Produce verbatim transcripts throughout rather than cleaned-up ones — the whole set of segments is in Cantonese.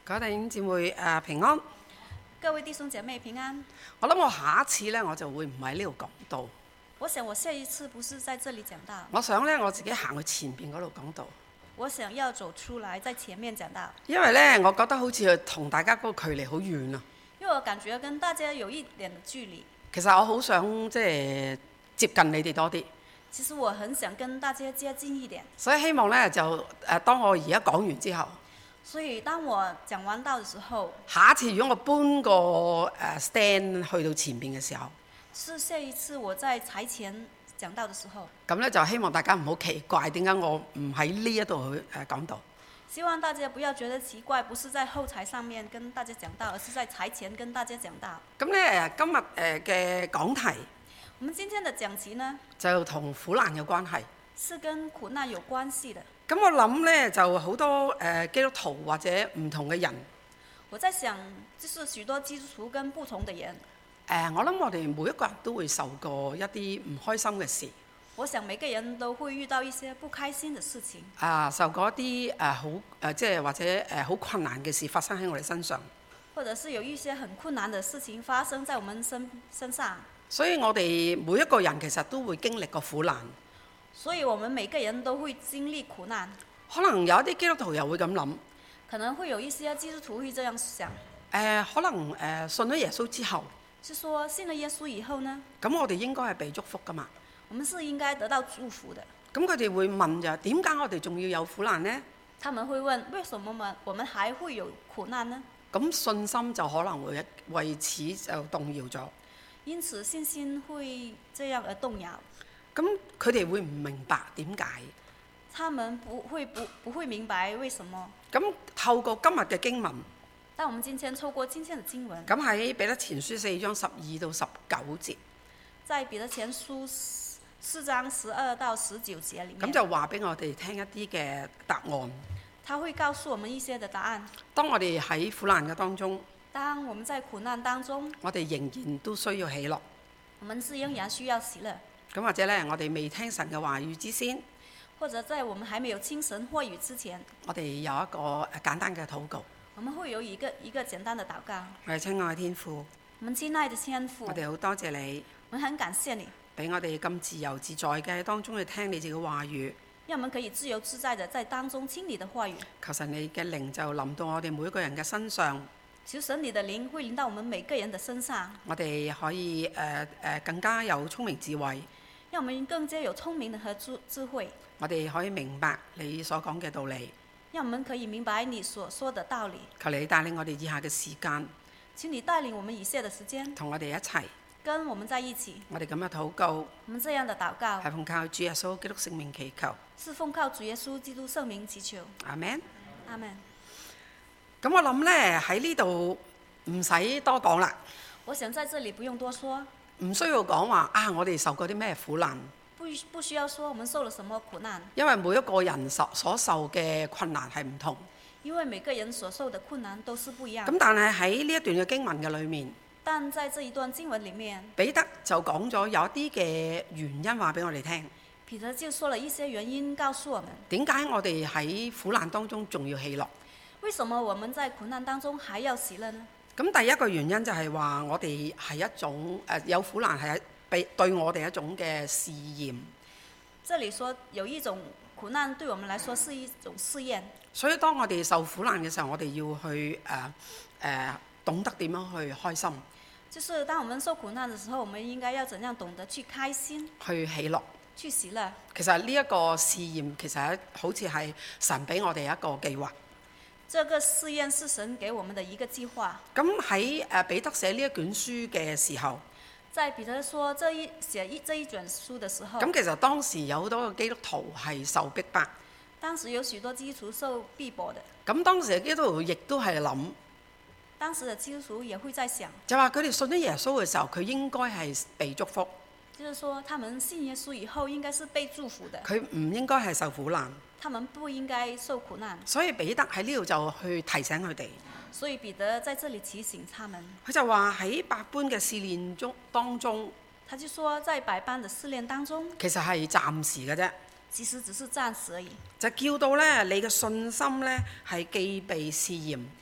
各位弟兄姊妹誒平安， 各位弟兄姐妹平安。 我諗我下一次咧，我就會唔喺呢度講道。 我想我下一次不是在這裡講道， 我想咧我自己行去前邊嗰度講道。 我想要走出來，在前面講道。 因為咧，我覺得好似同大家嗰個距離好遠啊。 因為我感覺跟大家有一點的距離。 其實我好想即係接近你哋多啲。 其實我很想跟大家接近一點。 所以希望咧就誒、呃，當我而家講完之後， 所以當我講完道嘅時候， 下一次如果我搬個誒 stand 去到前邊嘅時候， 是下一次我在台前講道嘅時候， 咁咧就希望大家唔好奇怪點解我唔喺呢一度去誒講道。 希望大家不要覺得奇怪，不是在後台上面跟大家講道，而是在台前跟大家講道。 咁咧今日誒嘅講題， 我們今天的講題呢， 就同苦難有關係。 是跟苦難有關係的。 咁我諗咧就好多誒、呃、基督徒或者唔同嘅人。 我在想，就是許多基督徒跟不同的人。 誒、呃，我諗我哋每一個人都會受過一啲唔開心嘅事。 我想每個人都會遇到一些不開心的事情。 啊，受過一啲誒好誒，即係或者誒好困難嘅事發生喺我哋身上。 或者是有一些很困難的事情發生在我們身身上。 所以我哋每一個人其實都會經歷過苦難。 所以我們每個人都會經歷苦難。 可能有一啲基督徒又會咁諗。 可能會有一些基督徒會這樣想。誒、 呃，可能誒、呃、信咗耶穌之後。 是說信了耶穌以後呢？ 咁我哋應該係被祝福噶嘛？ 我們是應該得到祝福的。 咁佢哋會問就點解我哋仲要有苦難呢？ 他們會問：為什麼我們我們還會有苦難呢？ 咁信心就可能會為此就動搖咗。 因此信心會這樣而動搖。 咁佢哋會唔明白點解？ 他們不會不不會明白為什麼。 咁透過今日嘅經文， 但我們今天透過今天的經文， 咁喺彼得前書四章十二到十九節， 在彼得前書四章十二到十九節裡面， 咁就話俾我哋聽一啲嘅答案。 他會告訴我們一些的答案。 當我哋喺苦難嘅當中， 當我們在苦難當中， 我哋仍然都需要喜樂。 我們是仍然需要喜樂。 咁或者咧，我哋未聽神嘅話語之先， 或者在我們還沒有聽神話語之前， 我哋有一個簡單嘅禱告。 我們會有一個一個簡單的禱告。 我哋親愛嘅天父， 我們親愛的天父， 我哋好多謝你， 我們很感謝你， 俾我哋咁自由自在嘅當中去聽你自己嘅話語。 讓我們可以自由自在的在當中聽你的話語。 求神你嘅靈就臨到我哋每一個人嘅身上。 求神你的靈會臨到我們每個人的身上。 我哋可以誒誒、呃呃、更加有聰明智慧。 讓我們更加有聰明和智智慧。 我哋可以明白你所講嘅道理。 讓我們可以明白你所說的道理。 求你帶領我哋以下嘅時間。 請你帶領我們以下的時間。 同我哋一齊。 跟我們在一起。 我哋咁樣禱告。 我們這樣的禱告。 係奉靠主耶穌基督聖名祈求。 是奉靠主耶穌基督聖名祈求。 阿門。 阿門。 咁我諗咧喺呢度唔使多講啦。 我想在這裡不用多說。 唔需要講話啊！我哋受過啲咩苦難？ 不不需要說我們受了什麼苦難。 因為每一個人所所受嘅困難係唔同。 因為每個人所受的困難都是不一樣。 咁但係喺呢一段嘅經文嘅裏面， 但在這一段經文裡面， 彼得就講咗有一啲嘅原因話俾我哋聽。 彼得就說了一些原因告訴我們， 點解我哋喺苦難當中仲要喜樂？ 為什麼我們在苦難當中還要喜樂呢？ 咁第一個原因就係話我哋係一種誒有苦難係俾對我哋一種嘅試驗。 這裡說有一種苦難對我們來說是一種試驗。 所以當我哋受苦難嘅時候，我哋要去誒誒、呃呃、懂得點樣去開心。 就是當我們受苦難嘅時候，我們應該要怎樣懂得去開心？ 去喜樂。 去喜樂。其實呢一個試驗其實好似係神俾我哋一個計劃。 這個試驗是神給我們的一個計劃。 咁喺誒彼得寫呢一卷書嘅時候， 在彼得說這一寫一這一卷書的時候， 咁其實當時有好多個基督徒係受逼迫。 當時有許多基督徒受逼迫的。 咁當時嘅基督徒亦都係諗， 當時嘅基督徒也會在想， 就話佢哋信咗耶穌嘅時候，佢應該係被祝福。 就是說，他們信耶穌以後應該是被祝福的。 佢唔應該係受苦難。 他們不應該受苦難。 所以彼得喺呢度就去提醒佢哋。 所以彼得在這裡提醒他們。 佢就話喺百般嘅試煉中當中， 他就說在百般的試煉當中， 其實係暫時嘅啫。 其實只是暫時而已。 就叫到咧你嘅信心咧係既被試驗，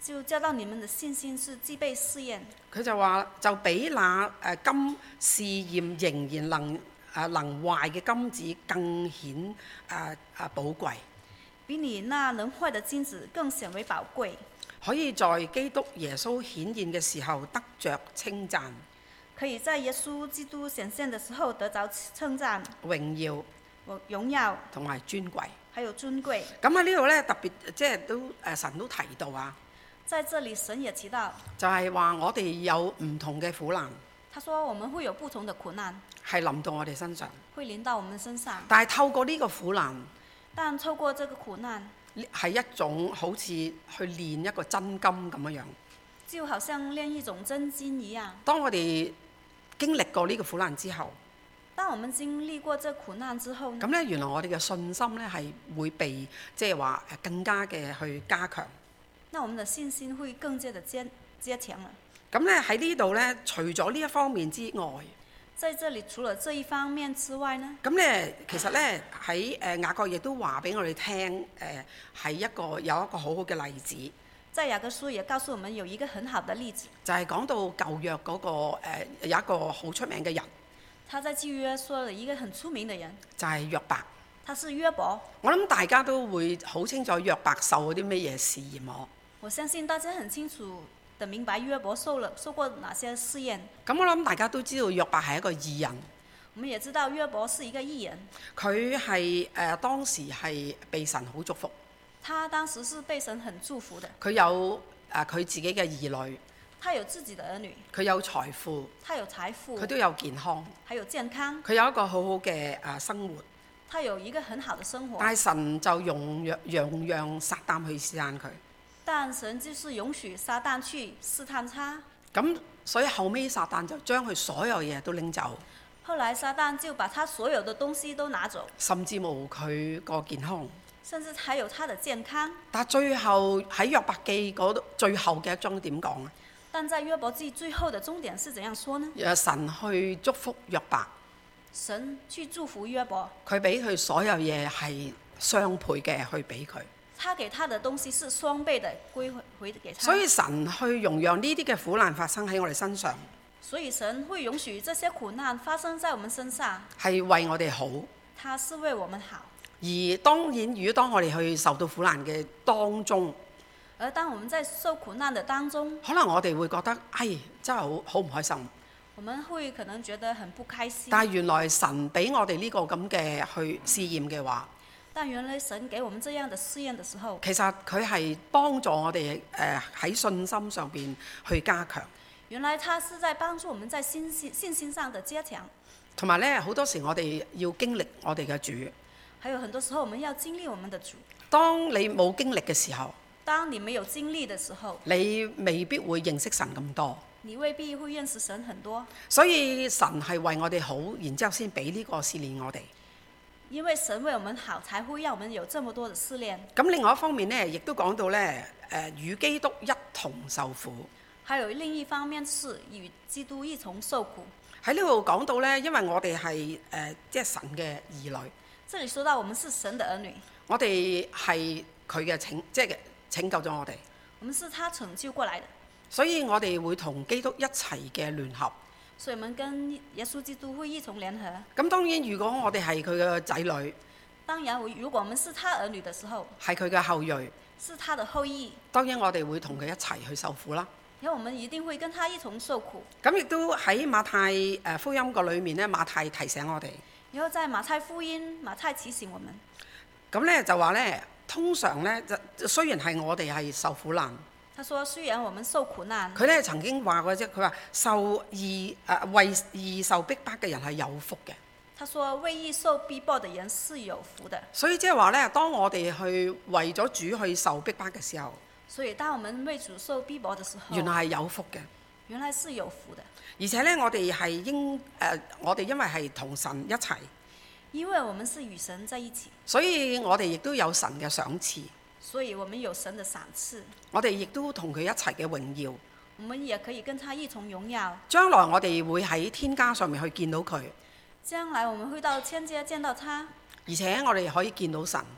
就教導你們的信心是既被試驗。 佢就話就比那誒金試驗仍然能誒能壞嘅金子更顯誒誒寶貴， 比你那能壞的金子更顯為寶貴， 可以在基督耶穌顯現嘅時候得着稱讚、 可以在耶穌基督顯現的時候得着稱讚、 榮耀榮耀同埋尊貴。 還有尊貴。 咁喺呢度咧特別即係都誒神都提到啊， 在這裡神也提到， 就係話我哋有唔同嘅苦難， 他說我們會有不同的苦難， 係臨到我哋身上， 會臨到我們身上。 但係透過呢個苦難， 但透過這個苦難， 係一種好似去練一個真金咁樣樣。 就好像練一種真金一樣。 當我哋經歷過呢個苦難之後， 當我們經歷過這苦難之後呢， 咁咧原來我哋嘅信心咧係會被即係話誒更加嘅去加強。 那我們的信心會更加的加加強了。 咁咧喺呢度咧，除咗呢一方面之外， 在這裡除了這一方面之外呢， 咁咧其實咧喺誒雅各亦都話俾我哋聽，誒係一個有一個好好嘅例子， 在雅各書也告訴我們有一個很好的例子， 就係講到舊約嗰個誒有一個好出名嘅人， 他在舊約說了一個很出名的人， 就係約伯。 他是約伯。 我諗大家都會好清楚約伯受嗰啲咩嘢試驗喎。 我相信大家很清楚的明白約伯受了受過哪些試驗。 咁我諗大家都知道約伯係一個義人。 我們也知道約伯是一個義人。 佢係誒當時係被神好祝福。 他當時是被神很祝福的。 佢有誒佢自己嘅兒女。 他有自己的兒女。 佢有財富。 他有財富。 佢都有健康。 還有健康。 佢有一個好好嘅誒生活。 他有一個很好的生活。 但係神就容讓容讓撒旦去試探佢。 但神就是允許撒旦去試探他。 咁所以後尾撒旦就將佢所有嘢都拎走。 後來撒旦就把他所有的東西都拿走。 甚至冇佢個健康。 甚至還有他的健康。 但最後喺約伯記嗰度最後嘅一章點講啊？ 但在約伯記最後的終點是怎樣說呢？ 神去祝福約伯。 神去祝福約伯。 佢俾佢所有嘢係雙倍嘅去俾佢。 他給他的東西是雙倍的歸回給他。 所以神去容讓呢啲嘅苦難發生喺我哋身上。 所以神會允許這些苦難發生在我們身上。 係為我哋好。 他是為我們好。 而當然，如果當我哋去受到苦難嘅當中， 而當我們在受苦難的當中， 可能我哋會覺得，唉，真係好好唔開心。 我們會可能覺得很不開心。 但係原來神俾我哋呢個咁嘅去試驗嘅話， 但原來神給我們這樣的試驗的時候， 其實佢係幫助我哋誒喺信心上邊去加強。 原來他是在幫助我們在信心信心上的加強。 同埋咧，好多時我哋要經歷我哋嘅主。 還有很多時候我們要經歷我們的主。 當你冇經歷嘅時候， 當你沒有經歷的時候， 你未必會認識神咁多。 你未必會認識神很多。 所以神係為我哋好，然之後先俾呢個試煉我哋。 因為神為我們好，才會讓我們有這麼多的試煉。 咁另外一方面呢，亦都講到咧，誒與基督一同受苦。 還有另一方面是與基督一同受苦。 喺呢度講到咧，因為我哋係誒即係神嘅兒女。 這裡說到我們是神的兒女。 我哋係佢嘅拯，即係拯救咗我哋。 我們是他拯救過來的。 所以我哋會同基督一齊嘅聯合。 所以我們跟耶穌基督會一同聯合。 咁當然，如果我哋係佢嘅仔女， 當然，如果我們是他兒女的時候， 係佢嘅後裔， 是他的後裔， 當然我哋會同佢一齊去受苦啦。 然後我們一定會跟他一同受苦。 咁亦都喺馬太誒福音個裏面咧，馬太提醒我哋。 然後在馬太福音，馬太提醒我們。 咁咧就話咧，通常咧就雖然係我哋係受苦難。 他說：雖然我們受苦難， 佢咧曾經話過啫，佢話受義誒為義受逼迫嘅人係有福嘅。 他說為義受逼迫的人是有福的。 所以即係話咧，當我哋去為咗主去受逼迫嘅時候， 所以當我們為主受逼迫的時候， 原來係有福嘅。 原來是有福的。 而且咧，我哋係應誒、呃，我哋因為係同神一齊， 因為我們是與神在一起， 所以我哋亦都有神嘅賞賜。 所以我們有神的賞賜， 我哋亦都同佢一齊嘅榮耀。 我們也可以跟他一同榮耀。 將來我哋會喺天家上面去見到佢。 將來我們會到天家見到他， 而且我哋可以見到神。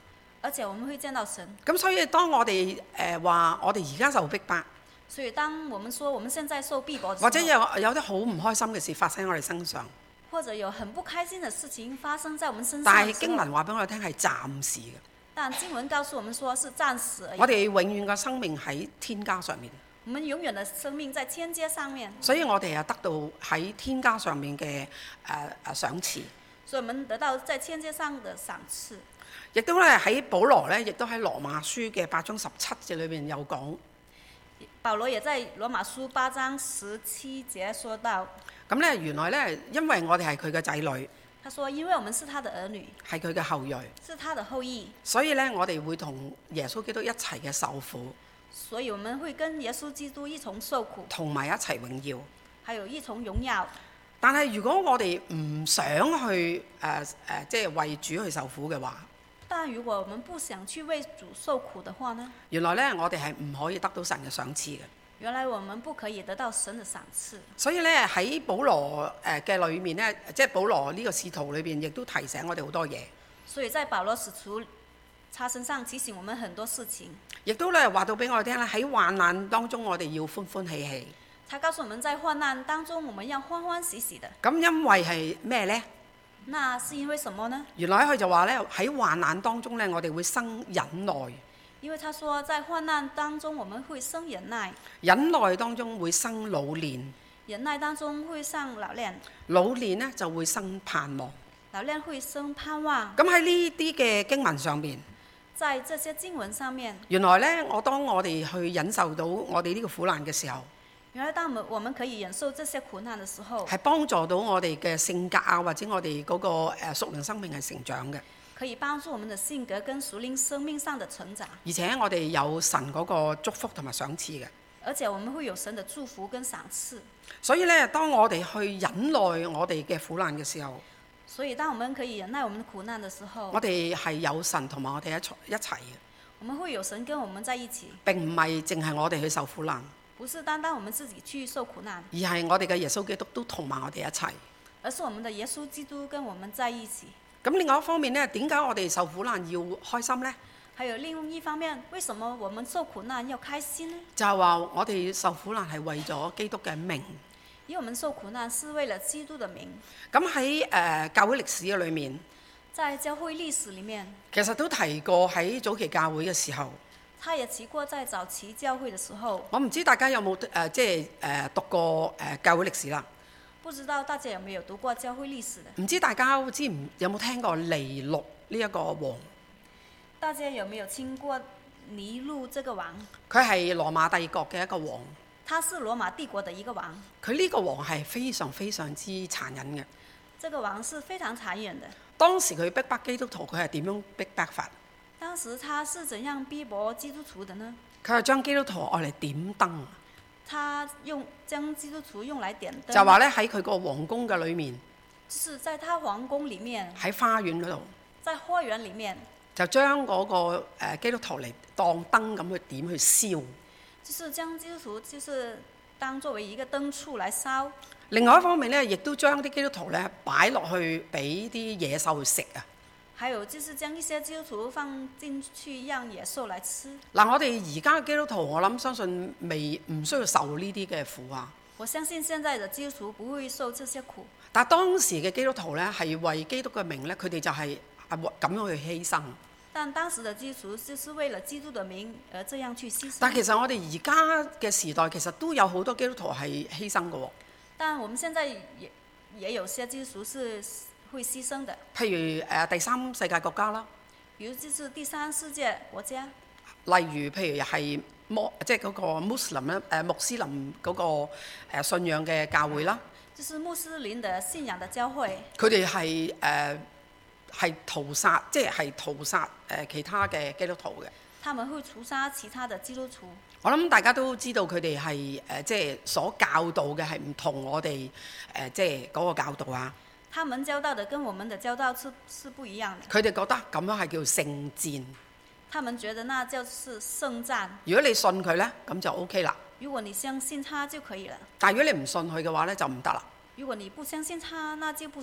而且我們會見到神。 咁所以當我哋誒話我哋而家受逼迫， 所以當我們說我們現在受逼迫， 或者有有啲好唔開心嘅事發生喺我哋身上， 或者有很不開心嘅事情發生在我們身上， 但係經文話俾我哋聽係暫時嘅。 但經文告訴我們說是暫時而已。 我哋永遠嘅生命喺天家上面。 我們永遠的生命在天階上面。 所以我哋係得到喺天家上面嘅誒誒賞賜。 所以我們得到在天階上的賞賜。 亦都咧喺保羅咧，亦都喺羅馬書嘅八章十七節裏邊有講。 保羅也在羅馬書八章十七節說到。 咁咧原來咧，因為我哋係佢嘅仔女。 他說：因為我們是他的兒女， 係佢嘅後裔， 是他的後裔， 所以咧我哋會同耶穌基督一齊嘅受苦。 所以我們會跟耶穌基督一同受苦， 同埋一齊榮耀， 還有一同榮耀。 但係如果我哋唔想去誒誒、呃呃，即係為主去受苦嘅話， 但如果我們不想去為主受苦的話呢？ 原來咧我哋係唔可以得到神嘅賞賜嘅。 原來我們不可以得到神的賞賜。 所以咧喺保羅誒嘅裏面咧，即係保羅呢個使徒裏邊，亦都提醒我哋好多嘢。 所以在保羅使徒他身上提醒我們很多事情。 亦都咧話到俾我哋聽咧，喺患難當中我哋要歡歡喜喜。 他告訴我們在患難當中我們要歡歡喜喜的。 咁因為係咩呢？ 那是因為什麼呢？ 原來佢就話咧喺患難當中咧，我哋會生忍耐。 因為他說在患難當中我們會生忍耐。 忍耐當中會生老練。 忍耐當中會生老練。 老練呢就會生盼望。 老練會生盼望。 咁喺呢啲嘅經文上面， 在這些經文上面， 原來呢，我當我哋去忍受到我哋呢個苦難嘅時候， 原來當我們我們可以忍受這些苦難的時候， 係幫助到我哋嘅性格啊，或者我哋嗰個誒屬靈生命係成長嘅。 可以幫助我們的性格跟屬靈生命上的成長。 而且我哋有神嗰個祝福同埋賞賜嘅。 而且我們會有神的祝福跟賞賜。 所以呢，當我哋去忍耐我哋嘅苦難嘅時候， 所以當我們可以忍耐我們的苦難的時候， 我哋係有神同埋我哋一齊一齊嘅。 我們會有神跟我們在一起。 並唔係淨係我哋去受苦難， 不是單單我們自己去受苦難， 而係我哋嘅耶穌基督都同埋我哋一齊。 而是我們的耶穌基督跟我們在一起。 咁另外一方面呢，點解我哋受苦難要開心呢？ 還有另一方面，為什麼我們受苦難要開心呢？ 就係話我哋受苦難係為咗基督嘅名。 因為我們受苦難是為了基督的名。 咁喺誒教會歷史嘅裏面， 在教會歷史裡面， 其實都提過喺早期教會嘅時候。 他也提過在早期教會嘅時候。 我唔知大家有冇誒、呃、即係誒、呃、讀過誒、呃、教會歷史啦。 不知道大家有沒有讀過教會歷史的？ 唔知大家知唔有冇聽過尼祿呢一個王？ 大家有沒有聽過尼祿這個王？ 佢係羅馬帝國嘅一個王。 他是羅馬帝國的一個王。 佢呢個王係非常非常之殘忍嘅。 這個王是非常殘忍的。 當時佢逼迫基督徒，佢係點樣逼迫法？ 當時他是怎樣逼迫基督徒的呢？ 佢係將基督徒愛嚟點燈。 他用將基督徒用來點燈。 就話咧喺佢個皇宮嘅裏面， 就是在他皇宮裡面， 喺花園嗰度， 在花園裡面， 就將嗰個誒基督徒嚟當燈咁去點去燒。 就是將基督徒就是當作為一個燈柱來燒。 另外一方面咧，亦都將啲基督徒咧擺落去俾啲野獸去食啊。 還有就是將一些基督徒放進去讓野獸來吃。 嗱，我哋而家嘅基督徒，我諗相信未唔需要受呢啲嘅苦啊。 我相信現在的基督徒不會受這些苦。 但係當時嘅基督徒咧，係為基督嘅名咧，佢哋就係啊咁樣去犧牲。 但當時的基督徒就是為了基督的名而這樣去犧牲。 但其實我哋而家嘅時代，其實都有好多基督徒係犧牲嘅喎。 但我們現在也也有些基督徒是會犧牲的。 譬如誒、呃、第三世界國家啦， 比如就是第三世界國家。 例如譬如係摩即係嗰個 Muslim 咧，誒穆斯林嗰個誒信仰嘅教會啦。 就是穆斯林的信仰的教會。 佢哋係誒係屠殺，即係係屠殺誒其他嘅基督徒嘅。 他們會屠殺其他的基督徒。 我諗大家都知道佢哋係誒即係所教導嘅係唔同我哋誒即係嗰個教導啊。 他們教導的跟我們的教導是是不一樣的。 佢哋覺得咁樣係叫聖戰。 他們覺得那就是聖戰。 如果你信佢咧，咁就 O K 啦。 如果你相信他就可以了。 但係如果你唔信佢嘅話咧，就唔得啦。 如果你不相信他，那就不行。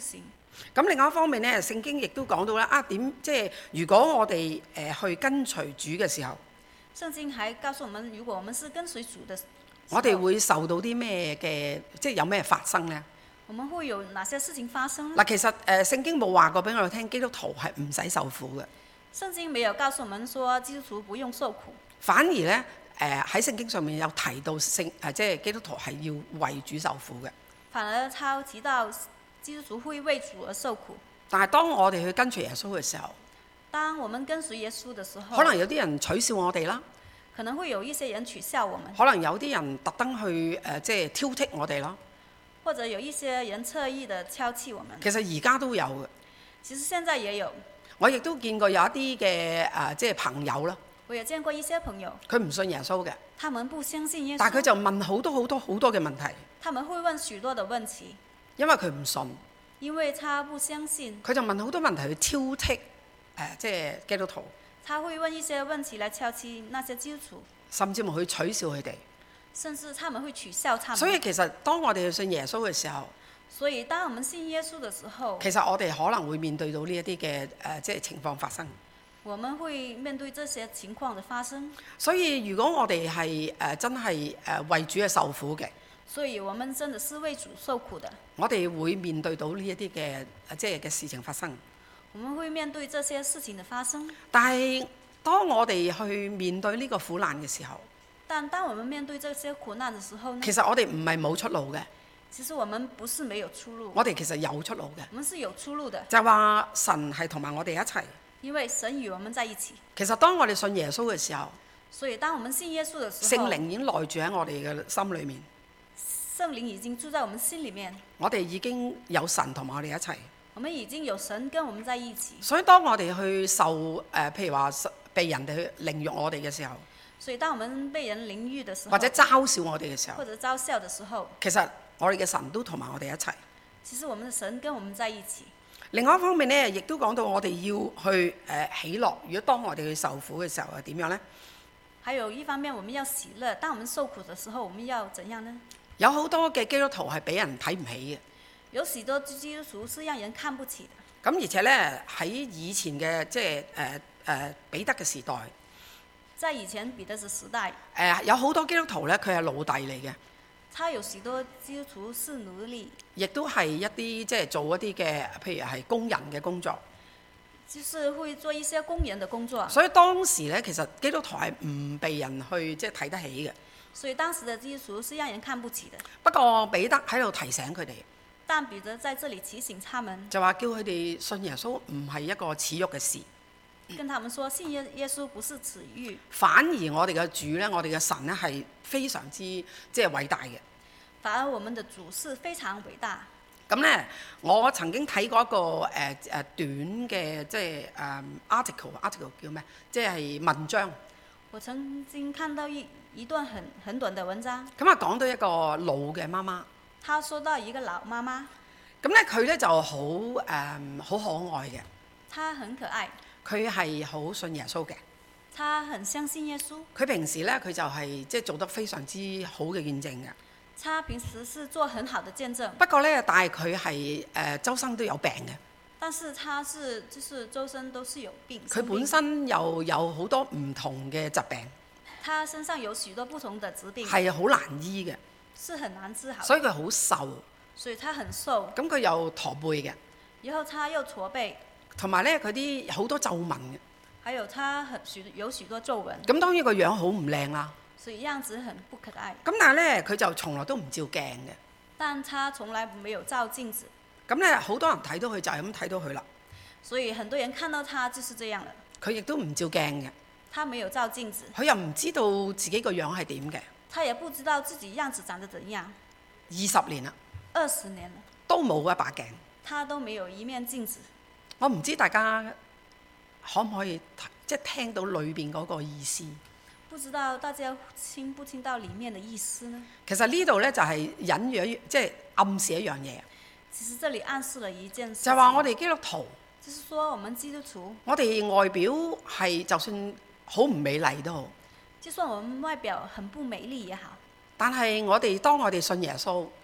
咁另外一方面咧，聖經亦都講到啦，啊點即係如果我哋誒、呃、去跟隨主嘅時候， 聖經還告訴我們，如果我們是跟隨主的時候， 我哋會受到啲咩嘅，即係有咩發生咧？ 我們會有哪些事情發生呢？ 嗱，其實誒、呃、聖經冇話過俾我哋聽，基督徒係唔使受苦嘅。 聖經沒有告訴我們說基督徒不用受苦， 反而咧誒喺聖經上面有提到聖誒、呃、即係基督徒係要為主受苦嘅。 反而他提到基督徒會為主而受苦。 但係當我哋去跟隨耶穌嘅時候， 當我們跟隨耶穌的時候， 可能有啲人取笑我哋啦， 可能會有一些人取笑我們， 可能有啲人特登去誒、呃、即係挑剔我哋啦。 或者有一些人側意的挑剔我們。 其實而家都有嘅。 其實現在也有。 我亦都見過有一啲嘅誒即係朋友啦。 我也見過一些朋友， 佢唔信耶穌嘅， 他們不相信耶穌， 但係佢就問好多好多好多嘅問題。 他們會問許多的問題， 因為佢唔信， 因為他不相信， 佢就問好多問題去挑剔誒、呃、即係基督徒。 他會問一些問題來挑剔那些基督徒， 甚至乎去取笑佢哋。 甚至他們會取笑他們。 所以其實當我哋去信耶穌嘅時候， 所以當我們信耶穌的時候， 其實我哋可能會面對到呢一啲嘅誒即係情況發生。 我們會面對這些情況的發生。 所以如果我哋係誒真係誒為主嘅受苦嘅， 所以我們真的是為主受苦的。 我哋會面對到呢一啲嘅即係嘅事情發生。 我們會面對這些事情的發生。 但係當我哋去面對呢個苦難嘅時候， 但當我們面對這些苦難的時候呢， 其實我哋唔係冇出路嘅。 其實我們不是沒有出路， 我哋其實有出路嘅。 我們是有出路的， 就係話神係同埋我哋一齊。 因為神與我們在一起。 其實當我哋信耶穌嘅時候， 所以當我們信耶穌的時候， 聖靈已經內住喺我哋嘅心裏面。 聖靈已經住在我們心裏面， 我哋已經有神同埋我哋一齊。 我們已經有神跟我們在一起。 所以當我哋去受誒、呃，譬如話被人哋去凌辱我哋嘅時候， 所以當我們被人凌辱的時候， 或者嘲笑我哋嘅時候， 或者嘲笑的時候， 其實我哋嘅神都同埋我哋一齊。 其實我們的神跟我們在一起。 另外一方面呢，亦都講到我哋要去誒、呃、喜樂。如果當我哋去受苦嘅時候係點樣呢？ 還有一方面，我們要喜樂。當我們受苦的時候，我們要怎樣呢？ 有好多嘅基督徒係俾人睇唔起嘅。 有許多基督徒是讓人看不起的。 咁而且呢，喺以前嘅即係誒誒彼得嘅時代， 在以前彼得嘅時代，誒、 呃、有好多基督徒呢，佢係奴隸嚟嘅。 他有許多基督徒是奴隸， 亦都係一啲即係做一啲嘅，譬如係工人嘅工作， 就是會做一些工人的工作。 所以當時咧，其實基督徒係唔被人去即係睇得起嘅。 所以當時的基督徒是讓人看不起的。 不過彼得喺度提醒佢哋， 但彼得在這裡提醒他們， 就話叫佢哋信耶穌唔係一個恥辱嘅事， 跟他們說信耶耶穌不是恥辱， 反而我哋嘅主咧，我哋嘅神咧係非常之即係偉大嘅。 反而我們的主是非常偉大。 咁咧，我曾經睇過一個誒誒、呃、短嘅即係誒、呃、article，article 叫咩？即係文章。 我曾經看到一一段很很短的文章。 咁啊，講到一個老嘅媽媽。 他說到一個老媽媽。 咁咧，佢咧就好誒好可愛嘅。 她很可愛。 佢係好信耶穌嘅。 她很相信耶穌。 佢平時咧，佢就係即係做得非常之好嘅見證嘅。 他平時是做很好的見證。 不過咧，但係佢係誒周身都有病嘅。 但是他是就是周身都是有病。 佢本身又有好多唔同嘅疾病。 他身上有許多不同的疾病。 係好難醫嘅。 是很難治好。 所以佢好瘦。 所以他很瘦。 咁佢又駝背嘅。 然後他又駝背。 同埋咧，佢啲好多皺紋嘅。 還有他很許有許多皺紋。 咁當然個樣好唔靚啦。 所以樣子很不可愛。 咁但係咧，佢就從來都唔照鏡嘅。 但他從來沒有照鏡子。 咁咧，好多人睇到佢就係咁睇到佢啦。 所以很多人看到他就是這樣了。 佢亦都唔照鏡嘅。 他沒有照鏡子。 佢又唔知道自己個樣係點嘅。 他也不知道自己樣子長得怎樣。 二十年啦。 二十年了。 都冇一把鏡。 他都沒有一面鏡子。 我唔知大家可唔可以即係聽到裏邊嗰個意思。 不知道大家聽不聽到裡面的意思呢？ 其實呢度咧就係隱約即係暗示一樣嘢。 其實這裡暗示了一件事。 就話我哋基督徒。 就是說我們基督徒。 我哋外表係就算好唔美麗都好。 就算我們外表很不美麗也好。 但係我哋當我哋信耶穌。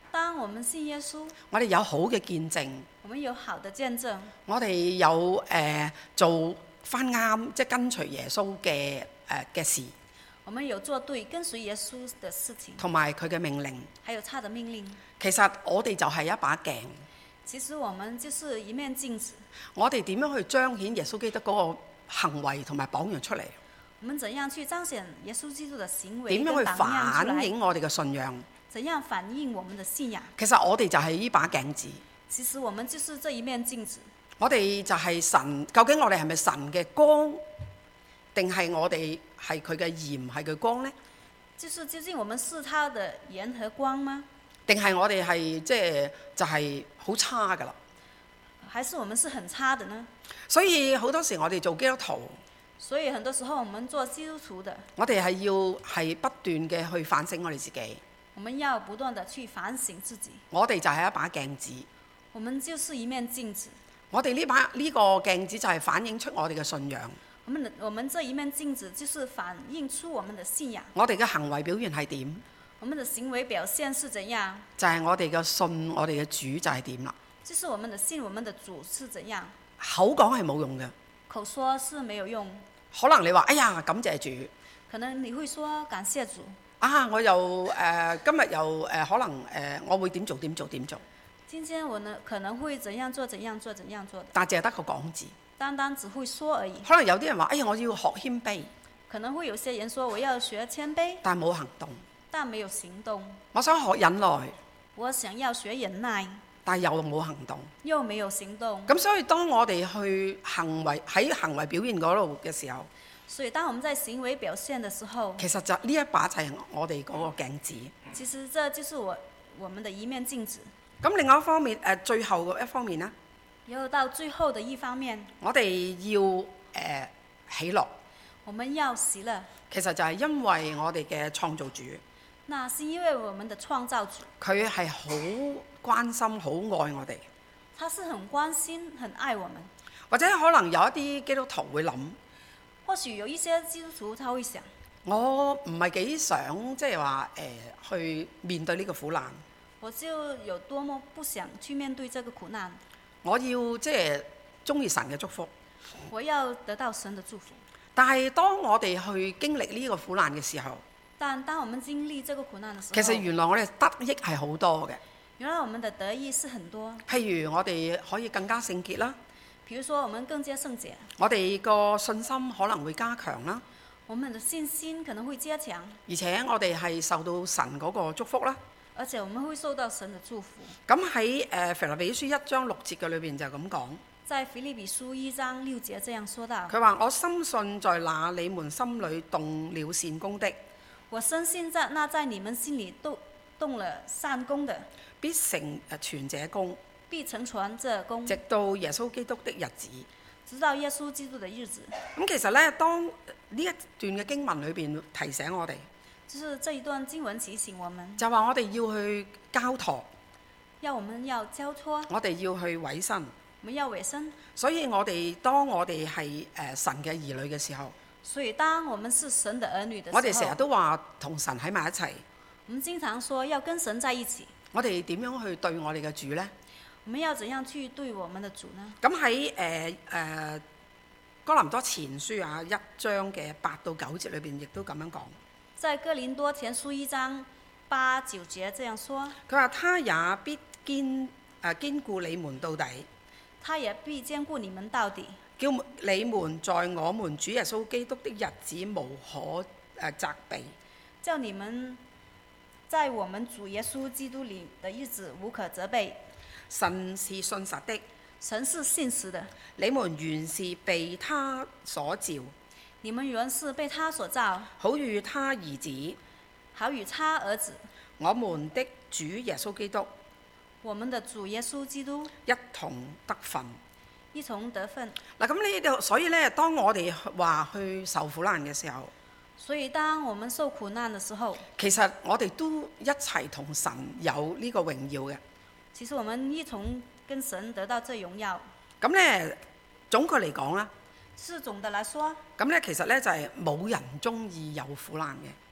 當我們信耶穌， 我哋有好嘅見證， 我們有好的見證， 我哋有誒、呃、做翻啱，即係跟隨耶穌嘅誒嘅事， 我們有做對跟隨耶穌的事情， 同埋佢嘅命令。 還有他的命令。 其實我哋就係一把鏡， 其實我們就是一面鏡子。 我哋點樣去彰顯耶穌基督嗰個行為同埋榜樣出嚟？ 我們怎樣去彰顯耶穌基督的行為？ 點樣去反映我哋嘅信仰？ 怎樣反映我們的信仰？ 其實我哋就係呢把鏡子。 其實我們就是這一面鏡子。 我哋就係神，究竟我哋係咪神嘅光，定係我哋係佢嘅鹽，係佢光呢？ 就是究竟我們是他的鹽和光嗎？ 定係我哋係即係就係好差噶啦？ 還是我們是很差的呢？ 所以好多時我哋做基督徒， 所以很多時候我們做基督徒的， 我哋係要係不斷嘅去反省我哋自己。 我們要不斷的去反省自己。 我哋就係一把鏡子。 我們就是一面鏡子。 我哋呢把呢個鏡子就係反映出我哋嘅信仰。 我們我們這一面鏡子就是反映出我們的信仰。 我哋嘅行為表現係點？ 我們的行為表現是怎樣？ 就係我哋嘅信，我哋嘅主就係點啦。 就是我們的信，我們的主是怎樣？ 口講係冇用嘅， 口說是沒有用。 可能你話哎呀感謝主， 可能你會說感謝主。 啊我又誒、呃、今日又誒、呃、可能誒、呃、我會點做點做點做。 今天我呢可能會怎樣做怎樣做怎樣做， 但係淨係得個講字， 單單只會說而已。 可能有啲人話哎呀我要學謙卑， 可能會有些人說我要學謙卑， 但係冇行動。 但沒有行動。 我想學忍耐， 我想要學忍耐， 但係又冇行動。 又沒有行動。 咁所以當我哋去行為喺行為表現嗰度嘅時候， 所以當我們在行為表現的時候， 其實就呢一把就係我哋嗰個鏡子。 其實這就是我我們的一面鏡子。 咁另外一方面，誒最後嘅一方面呢， 然後到最後的一方面， 我哋要誒、呃、喜樂。 我們要喜樂。 其實就係因為我哋嘅創造主， 那是因為我們的創造主， 佢係好關心、好愛我哋。 他是很關心、很愛我們。 或者可能有一啲基督徒會諗， 或許有一些基督徒他會想， 我唔係幾想即係話誒去面對呢個苦難。 我就有多麼不想去面對這個苦難。 我要即係鍾意神嘅祝福， 我要得到神的祝福。 但係當我哋去經歷呢個苦難嘅時候， 但當我們經歷這個苦難的時候， 其實原來我哋得益係好多嘅。 原來我們的得益是很多。 譬如我哋可以更加聖潔啦， 譬如說我們更加聖潔， 我哋個信心可能會加強啦， 我們的信心可能會加強， 而且我哋係受到神嗰個祝福啦。 而且我們會受到神的祝福。 咁喺誒腓立比書一章六節嘅裏邊就咁講， 在腓立比書一章六節這樣說到， 佢話我深信在那你們心裏動了善功的， 我深信在那在你們心裏動動了善功的， 必成誒全這功， 必成全這功， 直到耶穌基督的日子。 直到耶穌基督的日子。 咁其實咧，當呢一段嘅經文裏邊提醒我哋， 就是這一段經文提醒我們， 就話我哋要去交託， 要我們要交託， 我哋要去委身， 我們要委身。 所以我哋當我哋係誒神嘅兒女嘅時候， 所以當我們是神的兒女的時候， 我哋成日都話同神喺埋一齊。 我們經常說要跟神在一起。 我哋點樣去對我哋嘅主呢？ 我們要怎樣去對我們的主呢？ 咁喺誒誒哥林多前書啊一章嘅八到九節裏邊，亦都咁樣講。 在哥林多前書一章八九節這樣說， 佢話他也必堅誒堅固你們到底， 他也必堅固你們到底， 叫你們在我們主耶穌基督的日子無可誒責備， 叫你們在我們主耶穌基督裏的日子無可責備。 神是信實的， 神是信實的， 你們原是被他所召， 你們原是被他所造， 好與他兒子， 好與他兒子， 我們的主耶穌基督我們的主耶穌基督一同得分。 一同得分。 嗱，咁呢度，所以咧，當我哋話去受苦難嘅時候， 所以當我們受苦難的時候， 其實我哋都一齊同神有呢個榮耀嘅。 其實我們一同跟神得到這榮耀。 咁咧，總括嚟講啦， 是總的來說， 咁咧其實咧就係冇人中意有苦難嘅。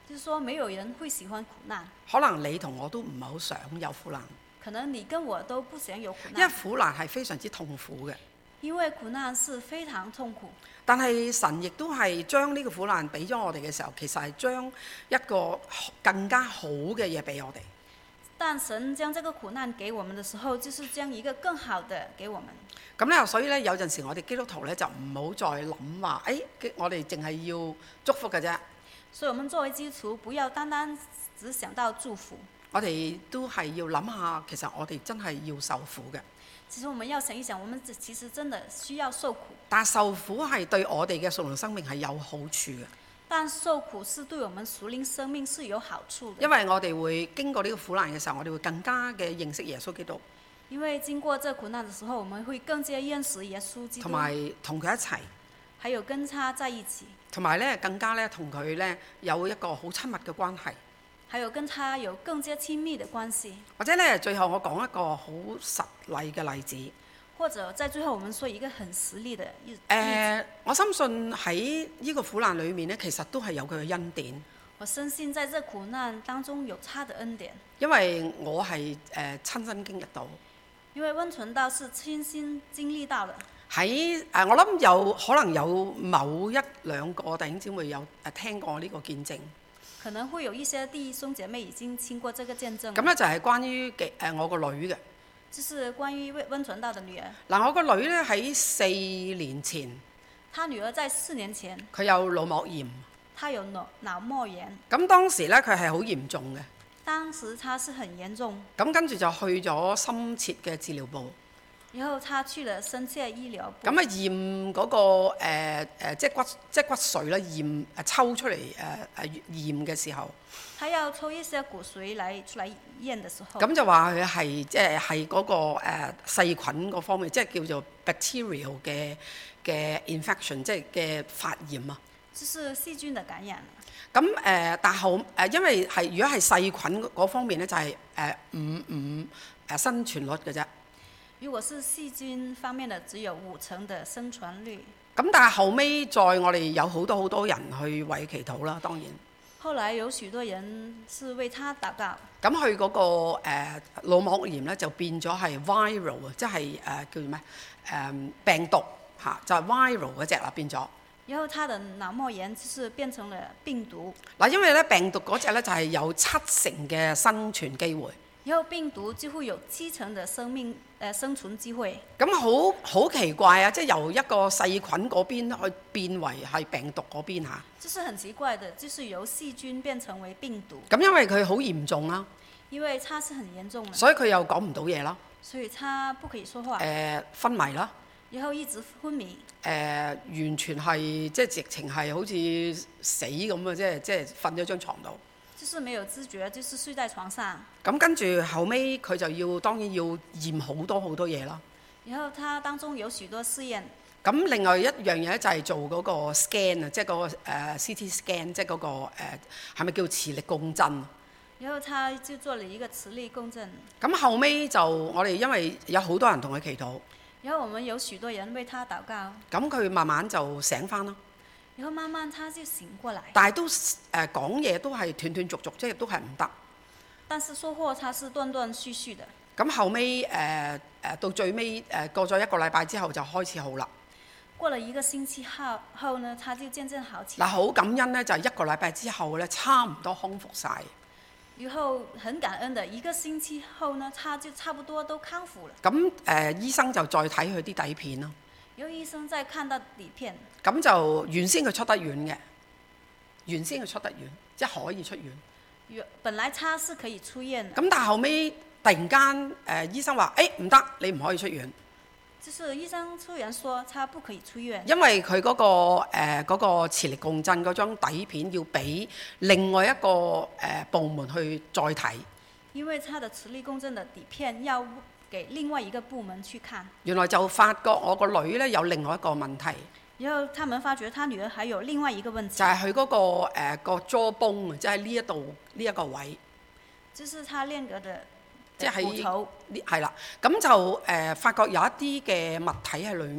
就是說沒有人會喜歡苦難， 可能你同我都唔係好想有苦難， 可能你跟我都不想有苦因為難， 苦難係非常之痛苦嘅。 因為苦難是非常痛苦。 但係神亦都係將呢個苦難俾咗我哋嘅時候，其實係將一個更加好嘅嘢俾我哋。 但神將這個苦難給我們的時候，就是將一個更好的給我們。 咁咧，所以咧有陣時我哋基督徒咧就唔好再諗話，誒、哎，我哋淨係要祝福嘅啫。 所以我們作為基督徒，不要單單只想到祝福。 我哋都係要諗下，其實我哋真係要受苦嘅。 其實我們要想一想，我們其實真的需要受苦。 但受苦係對我哋嘅屬靈生命係有好處嘅。 但受苦是對我們屬靈生命是有好處的。 因為我哋會經過呢個苦難嘅時候，我哋會更加嘅認識耶穌基督。 因為經過這苦難的時候，我們會更加認識耶穌基督。 同埋同佢一齊。 還有跟他在一起。 同埋咧，更加咧同佢咧有一個好親密嘅關係。 還有跟他有更加親密的關係。 或者咧，最後我講一個好實例嘅例子。 或者在最後，我們說一個很實例的例子。 誒、呃，我深信喺呢個苦難裏面咧，其實都係有佢嘅恩典。 我深信在這苦難當中有他的恩典。 因為我係誒、呃、親身經歷到。 因為溫傳道是親身經歷到的。 喺誒、呃，我諗有可能有某一兩個弟兄姊妹有誒聽過呢個見證。 可能會有一些弟兄姐妹已經聽過這個見證。 咁咧就係關於嘅誒我個女嘅。 就是關於溫傳道的女兒。 嗱，我個女咧喺四年前。 她女兒在四年前。 佢有腦膜炎。 她有腦腦膜炎。 咁當時咧佢係好嚴重嘅。 當時她是很嚴重。 咁跟住就去咗深切嘅治療部。 然後他去了深切醫療部。 咁啊驗嗰個誒誒、呃、即係骨即係骨髓咧驗誒抽出嚟誒誒驗嘅時候， 他要抽一些骨髓嚟出嚟驗嘅時候。 咁就話佢係即係係嗰個誒、呃、細菌嗰方面，即係叫做 bacterial 嘅嘅 infection， 即係嘅發炎啊。 就是細菌嘅感染。 咁誒、呃，但後誒、呃，因為係如果係細菌嗰方面咧，就係誒五五誒生存率嘅啫。 如果是細菌方面的，只有五成的生存率。 咁但係後尾再我哋有好多好多人去為祈禱啦，當然。 後來有許多人是為他禱告。 咁佢嗰個誒、呃、腦膜炎咧就變咗係 viral 啊，即係誒叫做咩誒病毒嚇，就係、是、viral 嗰隻啦變咗。 然後他的腦膜炎就是變成了病毒。 嗱，因為咧病毒嗰隻咧就係有七成嘅生存機會。 然後病毒就會有七成的生命誒、呃、生存機會。 咁好好奇怪啊！即係由一個細菌嗰邊去變為係病毒嗰邊嚇。 就是很奇怪的，就是由細菌變成為病毒。 咁因為佢好嚴重啦。 因為他是很嚴重的。 所以佢又講唔到嘢啦。 所以他不可以說話。 誒、呃，昏迷啦。 然後一直昏迷。 誒、呃，完全係即係直情係好似死咁啊！即係即係瞓咗張床度。 就是沒有知覺，就是睡在床上。 咁跟住後尾佢就要當然要驗好多好多嘢啦。 然後他當中有許多試驗。 咁另外一樣嘢咧就係做嗰個 scan 啊，即係嗰個誒 C T scan，即係嗰個誒係咪叫磁力共振？ 然後他就做了一個磁力共振。 咁後尾就我哋因為有好多人同佢祈禱。 然後我們有許多人為他禱告。 咁佢慢慢就醒返啦。 然後慢慢他就醒過來。 但係都誒講嘢都係斷斷續續，即係都係唔得。但是說話他是斷斷續續的。 咁後尾誒誒到最尾誒、呃、過咗一個禮拜之後就開始好啦。 過了一個星期後後呢，他就漸漸好起。 嗱，好感恩呢，就係、是、一個禮拜之後咧，差唔多康復晒。 然後很感恩的一個星期後呢，他就差不多都康復了。 咁誒、呃、醫生就再睇佢啲底片咯。 有醫生再看到底片。 咁就原先佢出得院嘅，原先佢出得院，即係可以出院。 本來他是可以出院。 咁但係後尾突然間誒、呃、醫生話：誒唔得，你唔可以出院。 就是醫生出院說他不可以出院。 因為佢嗰、嗰個誒嗰、呃嗰個磁力共振嗰張底片要俾另外一個誒、呃、部門去再睇。 因為他的磁力共振的底片要給另外一個部門去看。 原來就發覺我個女咧有另外一個問題。 然後他們發覺他女兒還有另外一個問題。 就係佢嗰個誒、呃嗰個 jawbone 啊，即係呢一度呢一個位。 就是他練格的。 即係呢係啦，咁就誒、呃、發覺有一啲嘅物體喺裡面。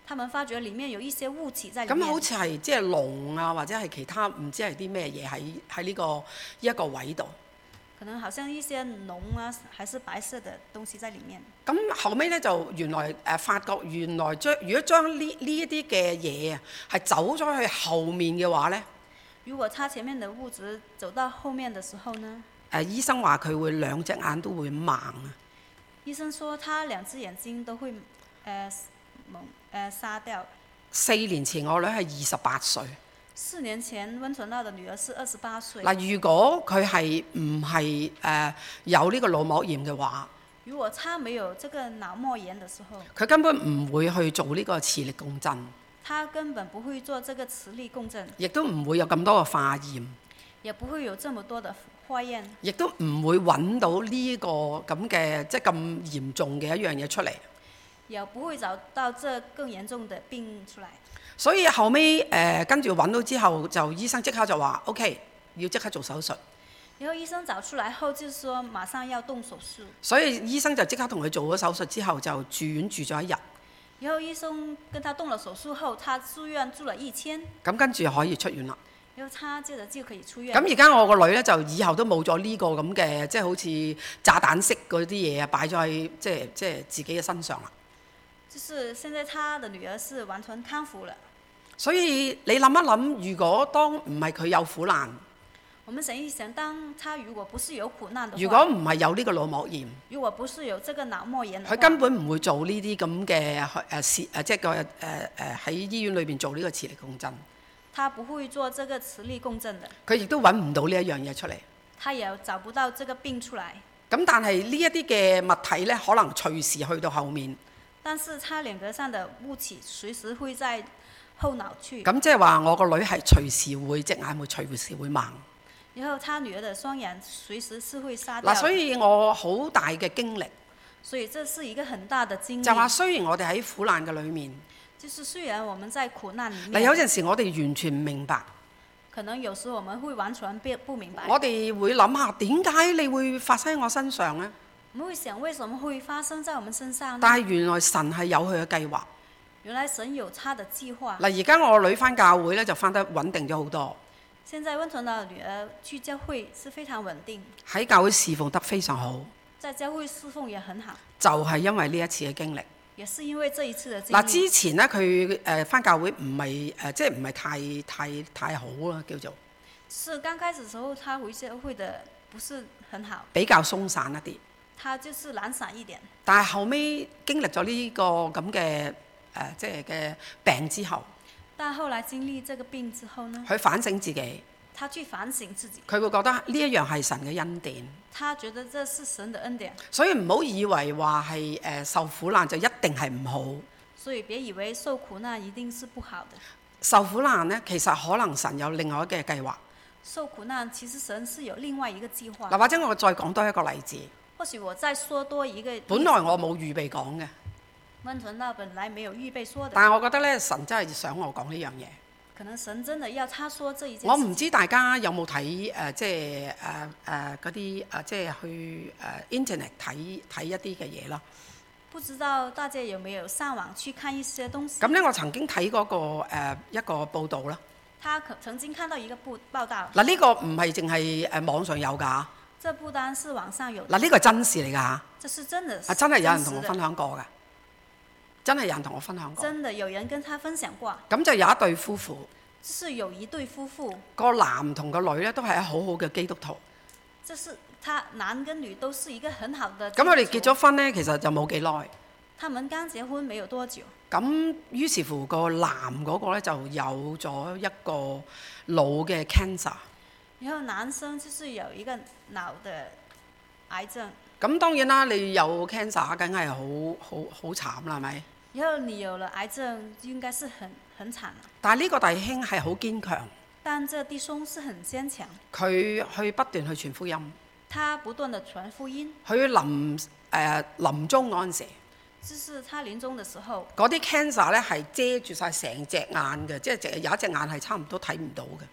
他們發覺裡面有一些霧氣在裡咁面。 好似係即係龍啊，或者係其他唔知係啲咩嘢喺喺呢個一個位度。 可能好像一些龍啊，還是白色的東西在裡面。 咁後尾咧就原來誒、呃、發覺原來將如果將呢呢一啲嘅嘢啊係走咗去後面嘅話咧， 如果他前面的物質走到後面的時候呢？ 誒、呃、醫生話佢會兩隻眼都會盲啊。 醫生說他兩隻眼睛都會誒蒙誒沙掉。 四年前我女係二十八歲。 四年前溫傳道的女兒是二十八歲。 嗱，如果佢係唔係誒有呢個腦膜炎嘅話， 如果他沒有這個腦膜炎的時候， 佢根本唔會去做呢個磁力共振， 他根本不會做這個磁力共振， 亦都唔會有咁多嘅化驗， 也不會有這麼多的化驗， 亦都唔會揾到呢個咁嘅即係咁嚴重嘅一樣嘢出嚟， 也不會找到這更嚴重的病出來。 所以後尾誒、呃、跟住揾到之後，就醫生即刻就話 OK， 要即刻做手術。 然後醫生找出來後就說馬上要動手術。 所以醫生就即刻同佢做咗手術之後就住院住咗一日。 然後醫生跟他動了手術後，他住院住了一天。 咁跟住可以出院啦。 然後他接着就可以出院。 咁而家我個女咧就以後都冇咗呢個咁嘅，即係好似炸彈式嗰啲嘢啊，擺咗喺即係即係自己嘅身上啦。 就是現在他的女兒是完全康復了。 所以你諗一諗，如果當唔係佢有苦難， 我們想一想，當他如果不是有苦難的話， 如果唔係有呢個腦膜炎， 如果不是有這個腦膜炎的話， 佢根本唔會做呢啲咁嘅誒誒誒，即係個誒誒喺醫院裏邊做呢個磁力共振。 他不會做這個磁力共振的。 佢亦都揾唔到呢一樣嘢出嚟。 他也找不到這個病出來。 咁但係呢一啲嘅物體咧，可能隨時去到後面。 但是他臉頰上的霧氣隨時會在後腦去。 咁即係話我個女係隨時會隻眼會隨時會盲。 然後他女兒的雙眼隨時是會沙掉。 嗱，所以我好大嘅經歷。 所以這是一個很大的經歷。 就話雖然我哋喺苦難嘅裏面， 就是雖然我們在苦難裡面。 嗱，有陣時我哋完全唔明白。 可能有時我們會完全不明白。 我哋會諗下點解你會發生喺我身上呢？ 我們會想為什麼會發生在我們身上呢？ 但係原來神係有佢嘅計劃。 原來神有他的計劃。 嗱，而家我女返教會咧就返得穩定咗好多。 現在溫傳道的女兒去教會是非常穩定。 喺教會侍奉得非常好。 在教會侍奉也很好。 就係因為呢一次嘅經歷。 也是因為這一次的經歷。 嗱，之前咧佢誒返教會唔係誒，即係唔係太太太好啦，叫做。 是剛開始的時候，他回教會的不是很好。 比較鬆散一啲。 他就是懶散一點。 但係後尾經歷咗呢個咁嘅誒，即係嘅病之後。 但後來經歷這個病之後呢？ 佢反省自己。 他去反省自己。 佢會覺得呢一樣係神嘅恩典。 他覺得這是神的恩典。 所以唔好以為話係誒受苦難就一定係唔好。 所以別以為受苦難一定是不好的。 受苦難呢，其實可能神有另外一個計劃。 受苦難其實神是有另外一個計劃。 嗱，或者我再講多一個例子。 或許我再說多一個。 本來我冇預備講嘅。 溫傳道本來沒有預備說的。 但係我覺得咧，神真係想我講呢樣嘢。 可能神真的要他說這一件事。 我唔知大家有冇睇誒，即係誒誒嗰啲誒，即係去誒、呃、Internet 睇睇一啲嘅嘢啦。 不知道大家有沒有上網去看一些東西？ 咁咧，我曾經睇嗰個誒、呃、一個報導啦。 他可曾經看到一個報報道。 嗱，呢個唔係淨係誒網上有㗎。 這不單是網上有。 嗱，呢個係真事嚟㗎嚇。 這是真的。 啊，真係有人同我分享過㗎。真係有人同我分享過。 真的有人跟他分享過。 咁就有一對夫婦。 是有一對夫婦。 個男同個女咧都係好好嘅基督徒。 就是他男跟女都是一個很好的。 咁佢哋結咗婚咧，其實就冇幾耐。 他們剛結婚沒有多久。 咁於是乎個男嗰個咧就有咗一個腦嘅 cancer。 然後男生就是有一個腦的癌症。 咁當然啦，你有 cancer 梗係好好好慘啦，係咪？ 然後你有了癌症，應該是很很慘。 但係呢個弟兄係好堅強。 但這弟兄是很堅強。 佢去不斷去傳福音。 他不斷地傳福音。 佢臨誒、呃、臨終嗰陣時。 就是他臨終的時候。 嗰啲 cancer 咧係遮住晒成隻眼嘅，即係有一隻眼係差唔多睇唔到嘅。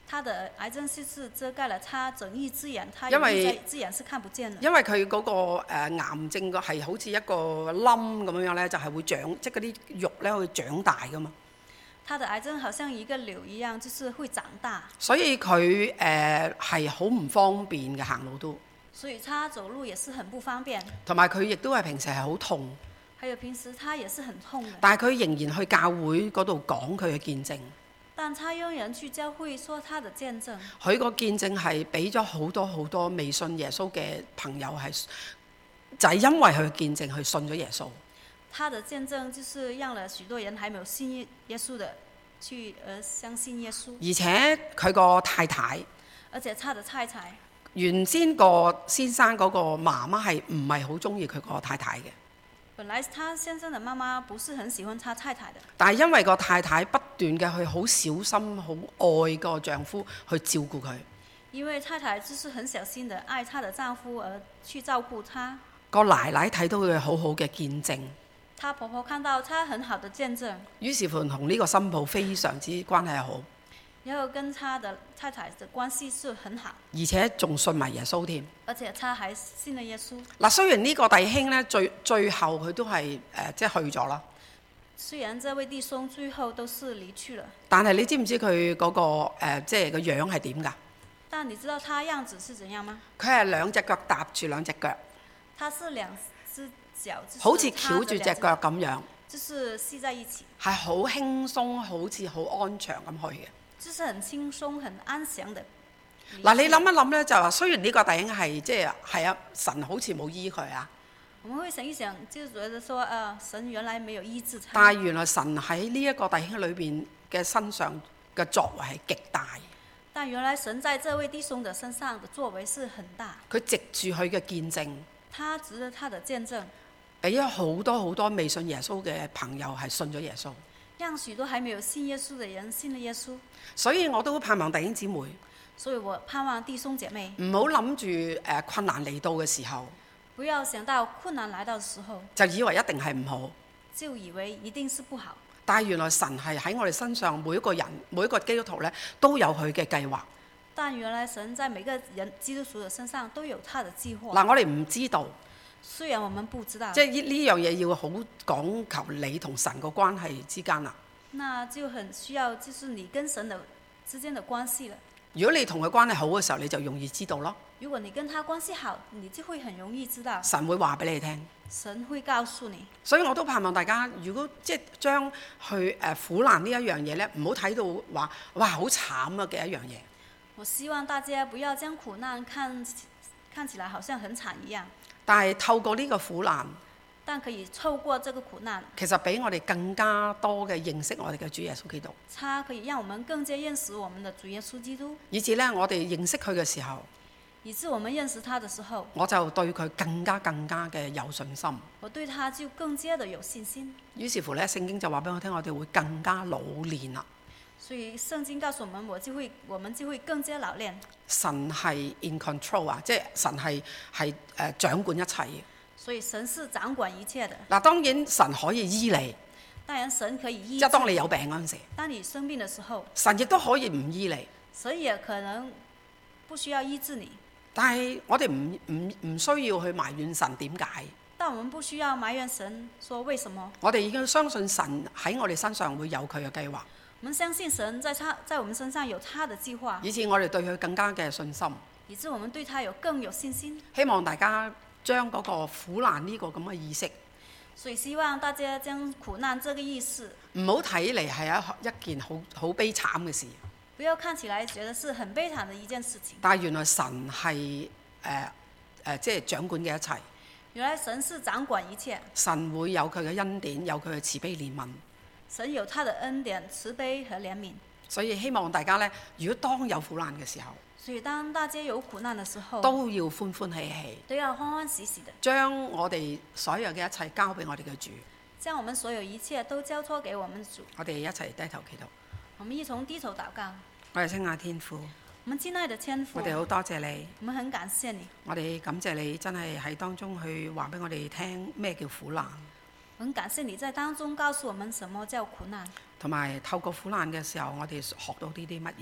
他的癌症是遮蓋了他整翼之眼，他因為有翼之眼是看不見的。 因為佢嗰個誒癌症個係好似一個冧咁樣咧，就係會長，即係嗰啲肉咧會長大噶嘛。 他的癌症好像一個瘤一樣，就是會長大。 所以佢誒係好唔方便嘅，行路都。 所以他走路也是很不方便。 同埋佢亦都係平時係好痛。 還有平時他也是很痛的。 但係佢仍然去教會嗰度講佢嘅見證。 但他仍然去教會說他的見證。 佢個見證係俾咗好多好多未信耶穌嘅朋友係，就係、是、因為佢嘅見證去信咗耶穌。 他的見證就是讓了許多人還沒有信耶穌的去而相信耶穌。 而且佢個太太， 而且他的太太原先個先生嗰個媽媽係唔係好中意佢個太太嘅。 本來他先生的媽媽不是很喜歡他太太的， 但係因為個太太不斷嘅去好小心、好愛個丈夫去照顧佢。 因為太太就是很小心的愛她的丈夫而去照顧他。 個奶奶睇到佢好好嘅見證， 她婆婆看到她很好的見證， 於是乎同呢個新抱非常之關係好， 然後跟她的太太的關係是很好， 而且仲信埋耶穌添。 而且她還信了耶穌。 嗱，雖然呢個弟兄呢，最最後佢都係誒、呃、即係去咗啦。 雖然這位弟兄最後都是離去了， 但係你知唔知佢嗰、那個、呃、即係個樣係點㗎？ 但你知道他樣子是怎樣嗎？ 佢係兩隻腳搭住兩隻腳， 他是兩隻腳， 好似翹住隻腳咁樣， 就是繫在一起， 係好輕鬆，好似好安詳咁去嘅。 就是很輕鬆、很安詳的。 嗱，你諗一諗咧，就話雖然呢個弟兄係即係係啊，神好似冇醫佢啊， 我們會想一想，就覺得說，啊，神原來沒有醫治他。 但係原來神喺呢一個弟兄裏邊嘅身上嘅作為係極大。 但原來神在這位弟兄的身上的作為是很大。 佢藉住佢嘅見證， 他藉着他的見證， 俾咗好多好多未信耶穌嘅朋友係信咗耶穌， 讓許多還沒有信耶穌的人信了耶穌。 所以我都盼望弟兄姊妹， 所以我盼望弟兄姐妹唔好諗住誒困難嚟到嘅時候， 不要想到困難來到的時候就以為一定係唔好， 就以為一定是不好。 但係原來神係喺我哋身上每一個人每一個基督徒咧都有佢嘅計劃。 但原來神在每個人基督徒的身上都有他的計劃。 嗱，我哋唔知道， 雖然我們不知道， 即係呢樣嘢要好講求你同神個關係之間啦。 那就很需要就是你跟神的之間的關係了。 如果你同佢關係好嘅時候，你就容易知道咯。 如果你跟他關係好，你就會很容易知道。 神會話俾你聽。 神會告訴你。 所以我都盼望大家，如果即係將去誒、呃、苦難呢一樣嘢咧，唔好睇到話哇好慘啊嘅一樣嘢。 我希望大家不要將苦難看看起來好像很慘一樣。 但係透過呢個苦難， 但可以透過這個苦難， 其實俾我哋更加多嘅認識我哋嘅主耶穌基督。 它可以讓我們更加認識我們的主耶穌基督。 以至咧，我哋認識佢嘅時候， 以致我們認識他的時候， 我就對佢更加更加嘅有信心。 我對他就更加的有信心。 於是乎咧，聖經就話俾我聽，我哋會更加老練啦。 所以聖經告訴我們，我就會，我們就會更加老練。 神係 in control 啊，即係神係係誒掌管一切嘅。 所以神是掌管一切的。 嗱，當然神可以醫你， 當然神可以醫治。 即係當你有病嗰陣時， 當你生病的時候， 神亦都可以唔醫你。 神也可能不需要醫治你。 但係我哋唔唔唔需要去埋怨神點解。 但我們不需要埋怨神，說為什麼。 我哋已經相信神喺我哋身上會有佢嘅計劃。 我們相信神在他在我們身上有他的計劃， 以致我哋對佢更加嘅信心。 以致我們對他有更有信心。 希望大家將嗰個苦難呢個咁嘅意識， 所以希望大家將苦難這個意識， 唔好睇嚟係一一件好好悲慘嘅事。 不要看起來覺得是很悲慘的一件事情。 但係原來神係誒誒即係掌管嘅一切。 原來神是掌管一切。 神會有佢嘅恩典，有佢嘅慈悲憐憫。 神有他的恩典、慈悲和憐憫。 所以希望大家咧，如果當有苦難嘅時候， 所以當大家有苦難嘅時候， 都要歡歡喜喜， 都要歡歡喜喜的， 將我哋所有嘅一切交俾我哋嘅主。 將我們所有一切都交託給我們主。 我哋一齊低頭祈禱。 我們一同低頭禱告。 我哋親愛天父， 我們親愛的天父， 我哋好多謝你。 我們很感謝你。 我哋感謝你真係喺當中去話俾我哋聽咩叫苦難。 我很感謝你在當中告訴我們什麼叫苦難， 同埋透過苦難嘅時候，我哋學到啲啲乜嘢。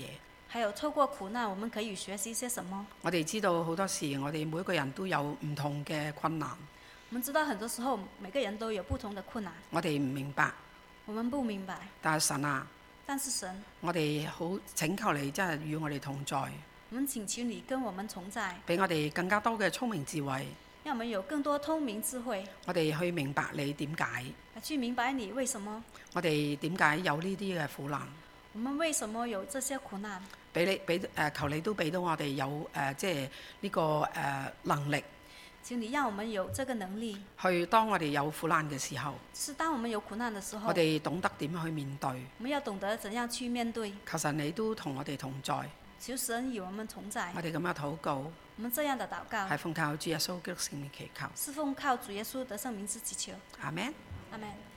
還有透過苦難，我們可以學習些什麼？ 我哋知道好多時，我哋每個人都有唔同嘅困難， 我們知道很多時候每個人都有不同的困難， 我哋唔明白。 我們不明白。 但係神啊， 但是神， 我哋好請求你真係與我哋同在， 我們請求你跟我們同在， 俾我哋更加多嘅聰明智慧， 讓我們有更多聰明智慧， 我哋去明白你點解， 去明白你為什麼， 我哋點解有呢啲嘅苦難， 我們為什麼有這些苦難， 俾你俾誒、呃、求你都俾到我哋有誒、呃、即係呢、這個誒、呃、能力， 求你讓我們有這個能力， 去當我哋有苦難嘅時候， 是當我們有苦難的時候， 我哋懂得點去面對。 我們要懂得怎樣去面對。 求神你都同我哋同在， 求神與我們同在。 我哋咁樣禱告， 我們這樣的禱告， 係奉靠主耶穌基督聖名祈求。 是奉靠主耶穌的聖名之祈求。 阿們。 阿們。